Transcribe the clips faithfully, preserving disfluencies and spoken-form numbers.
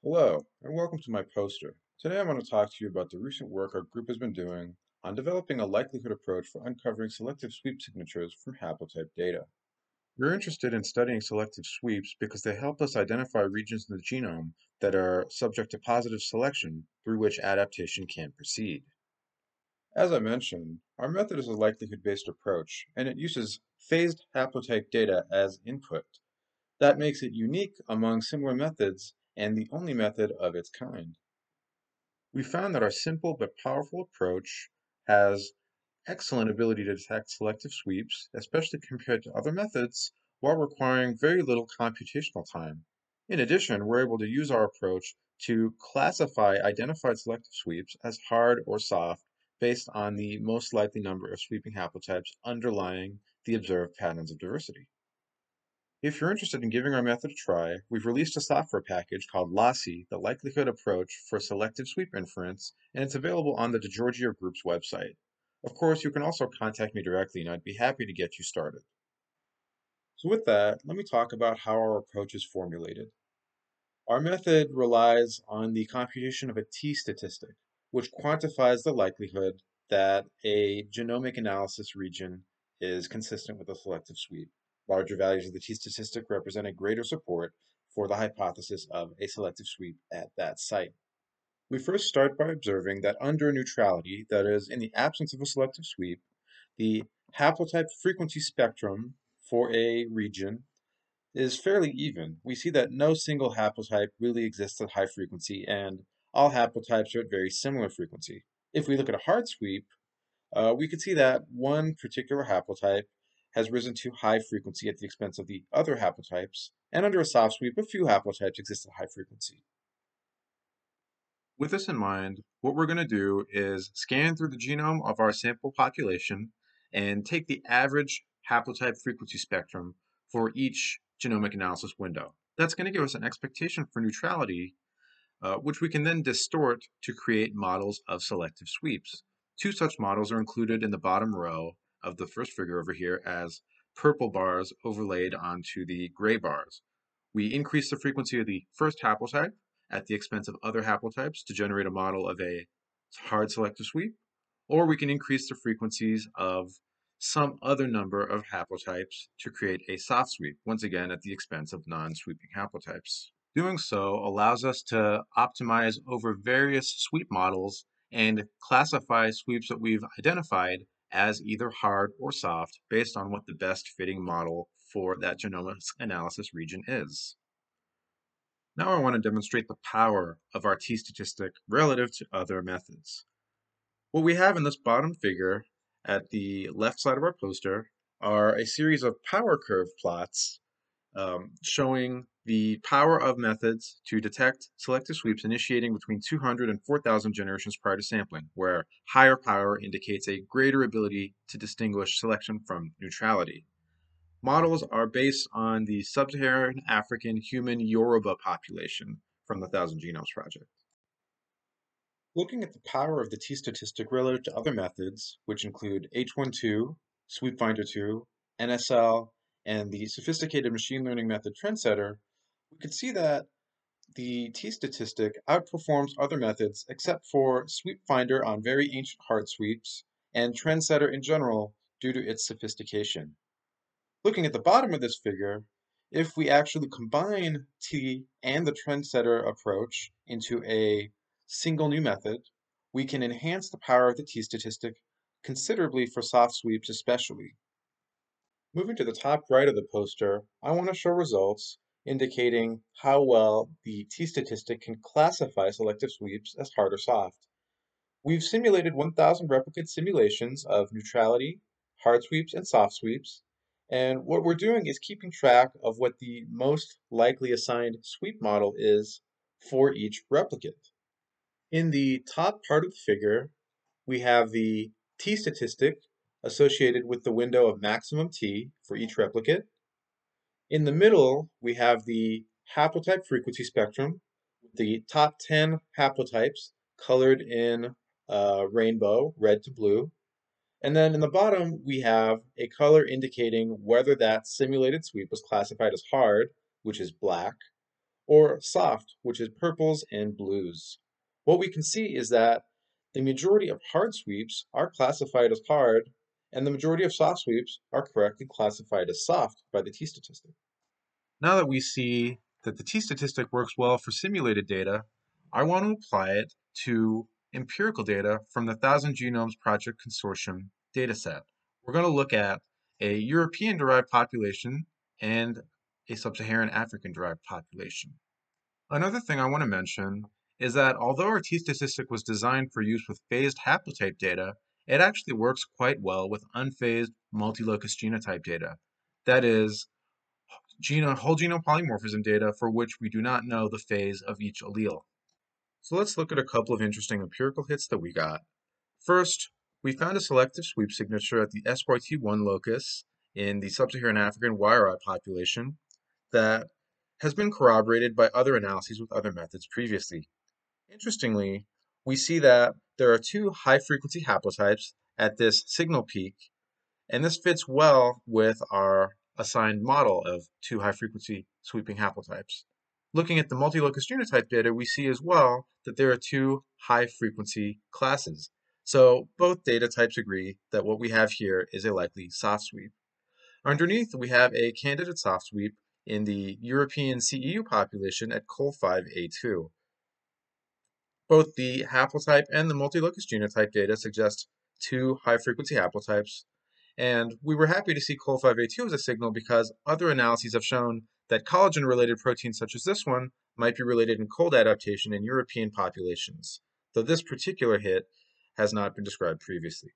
Hello, and welcome to my poster. Today I want to talk to you about the recent work our group has been doing on developing a likelihood approach for uncovering selective sweep signatures from haplotype data. We're interested in studying selective sweeps because they help us identify regions in the genome that are subject to positive selection through which adaptation can proceed. As I mentioned, our method is a likelihood-based approach, and it uses phased haplotype data as input. That makes it unique among similar methods and the only method of its kind. We found that our simple but powerful approach has excellent ability to detect selective sweeps, especially compared to other methods, while requiring very little computational time. In addition, we're able to use our approach to classify identified selective sweeps as hard or soft based on the most likely number of sweeping haplotypes underlying the observed patterns of diversity. If you're interested in giving our method a try, we've released a software package called LOSSI, the Likelihood Approach for Selective Sweep Inference, and it's available on the DeGiorgio Group's website. Of course, you can also contact me directly, and I'd be happy to get you started. So with that, let me talk about how our approach is formulated. Our method relies on the computation of a t-statistic, which quantifies the likelihood that a genomic analysis region is consistent with a selective sweep. Larger values of the t-statistic represent a greater support for the hypothesis of a selective sweep at that site. We first start by observing that under neutrality, that is, in the absence of a selective sweep, the haplotype frequency spectrum for a region is fairly even. We see that no single haplotype really exists at high frequency, and all haplotypes are at very similar frequency. If we look at a hard sweep, uh, we can see that one particular haplotype has risen to high frequency at the expense of the other haplotypes, and under a soft sweep, a few haplotypes exist at high frequency. With this in mind, what we're going to do is scan through the genome of our sample population and take the average haplotype frequency spectrum for each genomic analysis window. That's going to give us an expectation for neutrality, uh, which we can then distort to create models of selective sweeps. Two such models are included in the bottom row of the first figure over here as purple bars overlaid onto the gray bars. We increase the frequency of the first haplotype at the expense of other haplotypes to generate a model of a hard selective sweep, or we can increase the frequencies of some other number of haplotypes to create a soft sweep, once again at the expense of non-sweeping haplotypes. Doing so allows us to optimize over various sweep models and classify sweeps that we've identified as either hard or soft based on what the best fitting model for that genomics analysis region is. Now I want to demonstrate the power of our t-statistic relative to other methods. What we have in this bottom figure at the left side of our poster are a series of power curve plots um, showing the power of methods to detect selective sweeps initiating between two hundred and four thousand generations prior to sampling, where higher power indicates a greater ability to distinguish selection from neutrality. Models are based on the sub-Saharan African human Yoruba population from the Thousand Genomes Project. Looking at the power of the t-statistic relative to other methods, which include H one two, SweepFinder two, N S L, and the sophisticated machine learning method Trendsetter, we could see that the t-statistic outperforms other methods except for SweepFinder on very ancient hard sweeps, and Trendsetter in general due to its sophistication. Looking at the bottom of this figure, if we actually combine T and the Trendsetter approach into a single new method, we can enhance the power of the t-statistic considerably for soft sweeps especially. Moving to the top right of the poster, I want to show results indicating how well the t-statistic can classify selective sweeps as hard or soft. We've simulated one thousand replicate simulations of neutrality, hard sweeps, and soft sweeps, and what we're doing is keeping track of what the most likely assigned sweep model is for each replicate. In the top part of the figure, we have the t-statistic associated with the window of maximum t for each replicate. In the middle, we have the haplotype frequency spectrum, with the top ten haplotypes colored in uh, rainbow, red to blue. And then in the bottom, we have a color indicating whether that simulated sweep was classified as hard, which is black, or soft, which is purples and blues. What we can see is that the majority of hard sweeps are classified as hard, and the majority of soft sweeps are correctly classified as soft by the t-statistic. Now that we see that the t-statistic works well for simulated data, I want to apply it to empirical data from the Thousand Genomes Project Consortium dataset. We're going to look at a European-derived population and a sub-Saharan African-derived population. Another thing I want to mention is that although our t-statistic was designed for use with phased haplotype data, it actually works quite well with unphased multilocus genotype data. That is, genome, whole genome polymorphism data for which we do not know the phase of each allele. So let's look at a couple of interesting empirical hits that we got. First, we found a selective sweep signature at the S Y T one locus in the sub-Saharan African Y R I population that has been corroborated by other analyses with other methods previously. Interestingly, we see that there are two high-frequency haplotypes at this signal peak, and this fits well with our assigned model of two high-frequency sweeping haplotypes. Looking at the multilocus genotype data, we see as well that there are two high-frequency classes. So both data types agree that what we have here is a likely soft sweep. Underneath, we have a candidate soft sweep in the European C E U population at C O L five A two. Both the haplotype and the multilocus genotype data suggest two high-frequency haplotypes, and we were happy to see C O L five A two as a signal because other analyses have shown that collagen-related proteins such as this one might be related in cold adaptation in European populations, though this particular hit has not been described previously.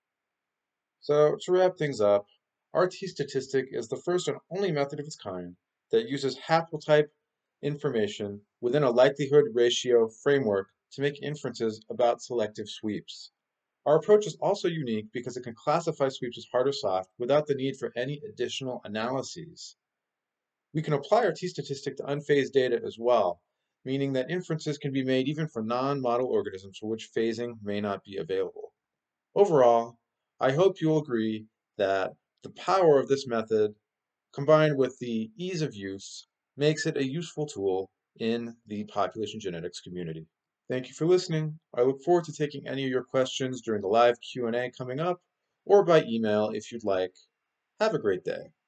So to wrap things up, our t-statistic is the first and only method of its kind that uses haplotype information within a likelihood ratio framework to make inferences about selective sweeps. Our approach is also unique because it can classify sweeps as hard or soft without the need for any additional analyses. We can apply our t-statistic to unphased data as well, meaning that inferences can be made even for non-model organisms for which phasing may not be available. Overall, I hope you'll agree that the power of this method, combined with the ease of use, makes it a useful tool in the population genetics community. Thank you for listening. I look forward to taking any of your questions during the live Q and A coming up, or by email if you'd like. Have a great day.